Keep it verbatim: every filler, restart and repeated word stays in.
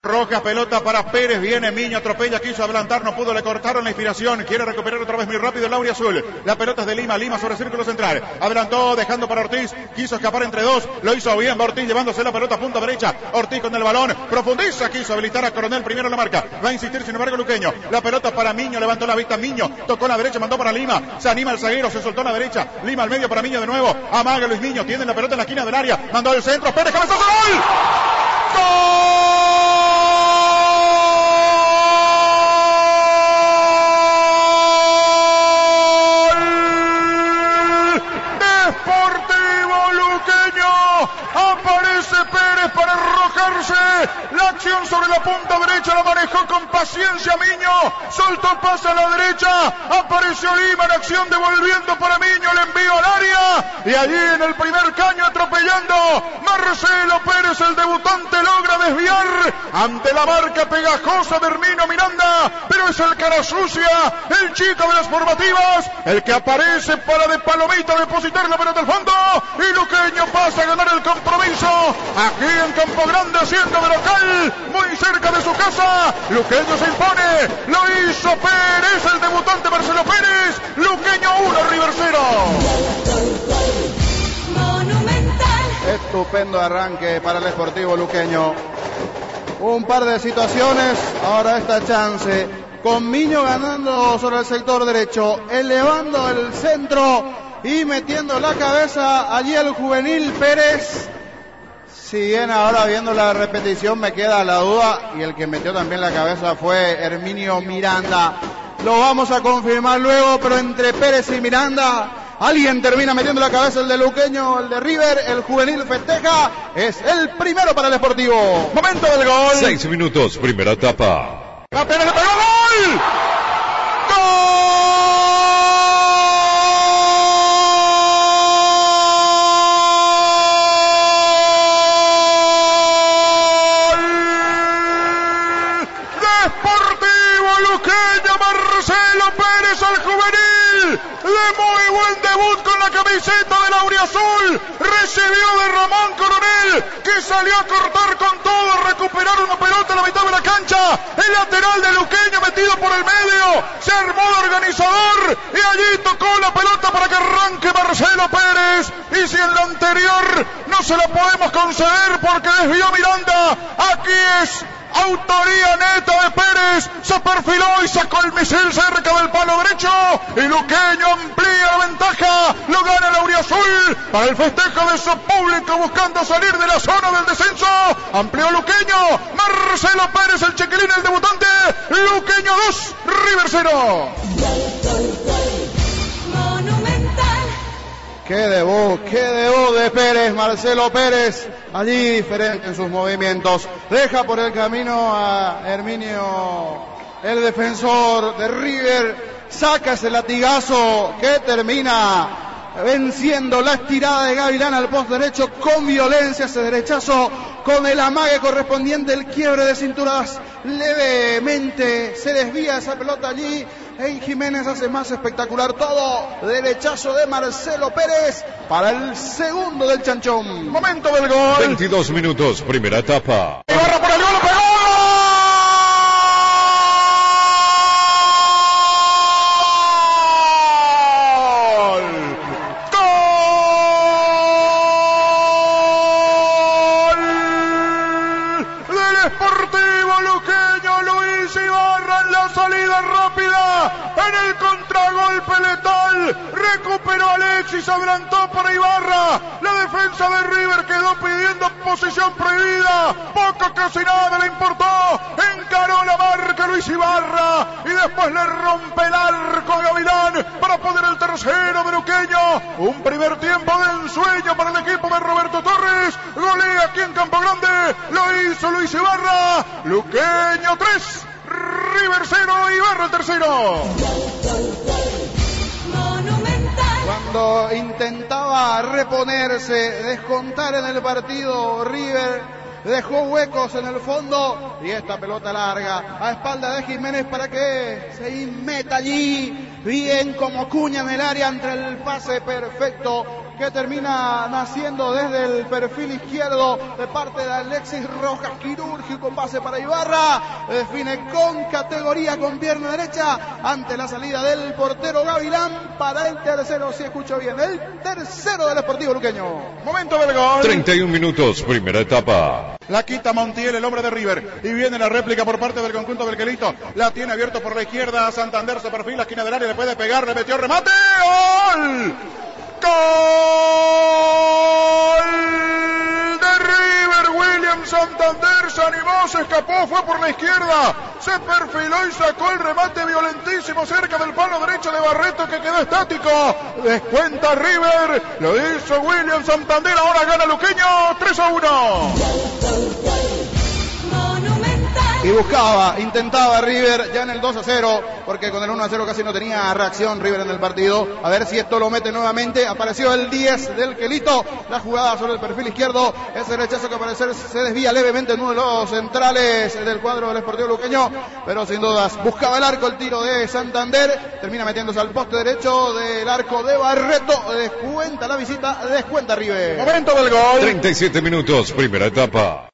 Roja, pelota para Pérez, viene Miño, atropella, quiso adelantar, no pudo, le cortaron la inspiración, quiere recuperar otra vez muy rápido el Auriazul. La pelota es de Lima, Lima sobre círculo central, adelantó dejando para Ortiz, quiso escapar entre dos, lo hizo bien Ortiz llevándose la pelota a punta derecha, Ortiz con el balón, profundiza, quiso habilitar a Coronel, primero la marca, va a insistir sin embargo Luqueño, la pelota para Miño, levantó la vista Miño, tocó la derecha, mandó para Lima, se anima el zaguero, se soltó a la derecha, Lima al medio para Miño de nuevo, amaga Luis Miño, tiene la pelota en la esquina del área, mandó el centro, Pérez, cabezazo, ¡gol! ¡Gol! Aparece Pérez para arrojarse. La acción sobre la punta derecha la manejó con paciencia Miño. Soltó pase a la derecha. Apareció Lima en acción devolviendo para Miño. Le envío al área. Y allí en el primer caño atropellando. Marcelo Pérez, el debutante, logra desviar ante la marca pegajosa de Herminio Miranda. Pero es el cara sucia, el chico de las formativas, el que aparece para de palomita depositar la pelota al fondo. Y Luqueño pasa a ganar el compromiso aquí en Campo Grande, siendo de local, muy cerca de su casa. Luqueño se impone, lo hizo Pérez, el debutante Marcelo Pérez. Luqueño uno, River cero. Estupendo arranque para el Sportivo Luqueño. Un par de situaciones, ahora esta chance con Miño ganando sobre el sector derecho, elevando el centro y metiendo la cabeza allí el juvenil Pérez. Si bien ahora viendo la repetición me queda la duda, y el que metió también la cabeza fue Herminio Miranda. Lo vamos a confirmar luego, pero entre Pérez y Miranda alguien termina metiendo la cabeza, el de Luqueño, el de River, el juvenil festeja, es el primero para el Sportivo. Momento del gol. Seis minutos, primera etapa. Apenas le pegó, gol. ¡Gol! Marcelo Pérez, al juvenil, de muy buen debut con la camiseta del Auriazul, recibió de Ramón Coronel, que salió a cortar con todo, a recuperar una pelota a la mitad de la cancha, el lateral de Luqueño metido por el medio, se armó de organizador, y allí tocó la pelota para que arranque Marcelo Pérez, y si en la anterior no se la podemos conceder porque desvió Miranda, aquí es autoría neta de Pérez, se perfiló y sacó el misil cerca del palo derecho, y Luqueño amplía la ventaja, lo gana el Auriazul, para el festejo de su público buscando salir de la zona del descenso, amplió Luqueño, Marcelo Pérez, el chiquilín, el debutante, Luqueño dos, River cero. Qué debut, qué debut de Pérez, Marcelo Pérez, allí diferente en sus movimientos. Deja por el camino a Herminio, el defensor de River, saca ese latigazo que termina venciendo la estirada de Gavilán al post derecho con violencia, ese derechazo con el amague correspondiente, el quiebre de cinturas, levemente se desvía esa pelota allí. Ey Jiménez hace más espectacular todo. Derechazo de Marcelo Pérez para el segundo del Chanchón. Momento del gol. veintidós minutos, primera etapa. Ibarra por el gol, pegó. Sportivo Luqueño, Luis Ibarra en la salida rápida, en el contragolpe letal, recuperó Alexis, adelantó para Ibarra, la defensa de River quedó pidiendo posición prohibida, poco casi nada le importó, encaró la marca Luis Ibarra, y después le rompe el arco a Gavilán, para poner el tercero de Luqueño, un primer tiempo de ensueño para el equipo de Roberto Torres, golea aquí en Campo Grande, lo hizo Luis Ibarra, Luqueño tres, River cero, Ibarra el tercero. Cuando intentaba reponerse, descontar en el partido, River dejó huecos en el fondo, y esta pelota larga a espalda de Jiménez para que se meta allí bien como cuña en el área entre el pase perfecto que termina naciendo desde el perfil izquierdo de parte de Alexis Rojas, quirúrgico, pase para Ibarra, define con categoría con pierna derecha ante la salida del portero Gavilán para el tercero, si escucho bien, el tercero del Sportivo Luqueño. Momento del gol. treinta y un minutos, primera etapa. La quita Montiel, el hombre de River, y viene la réplica por parte del conjunto del Quelito. La tiene abierto por la izquierda, Santander se perfila, esquina del área, le puede pegar, le metió remate, ¡gol! ¡Gol de River! William Santander se animó, se escapó, fue por la izquierda, se perfiló y sacó el remate violentísimo cerca del palo derecho de Barreto, que quedó estático. Descuenta River, lo hizo William Santander, ahora gana Luqueño tres a uno. Y buscaba, intentaba River ya en el dos a cero, porque con el uno a cero casi no tenía reacción River en el partido. A ver si esto lo mete nuevamente. Apareció el diez del Quelito, la jugada sobre el perfil izquierdo, ese rechazo que al parecer se desvía levemente en uno de los centrales del cuadro del Sportivo Luqueño, pero sin dudas buscaba el arco, el tiro de Santander, termina metiéndose al poste derecho del arco de Barreto, descuenta la visita, descuenta River. Momento del gol. treinta y siete minutos, primera etapa.